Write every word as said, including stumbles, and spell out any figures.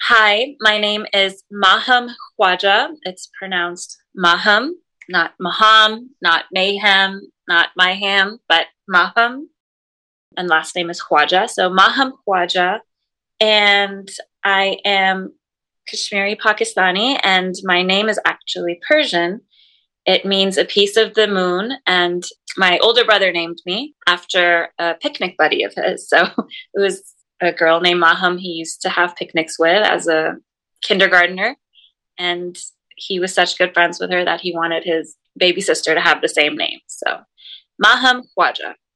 Hi, my name is Maham Khwaja. It's pronounced Maham, not Maham, not Mayhem, not Mayham, but Maham. And last name is Khwaja. So Maham Khwaja. And I am Kashmiri Pakistani, and my name is actually Persian. It means a piece of the moon, and my older brother named me after a picnic buddy of his. So it was a girl named Maham he used to have picnics with as a kindergartner, and he was such good friends with her that he wanted his baby sister to have the same name. So Maham Khwaja.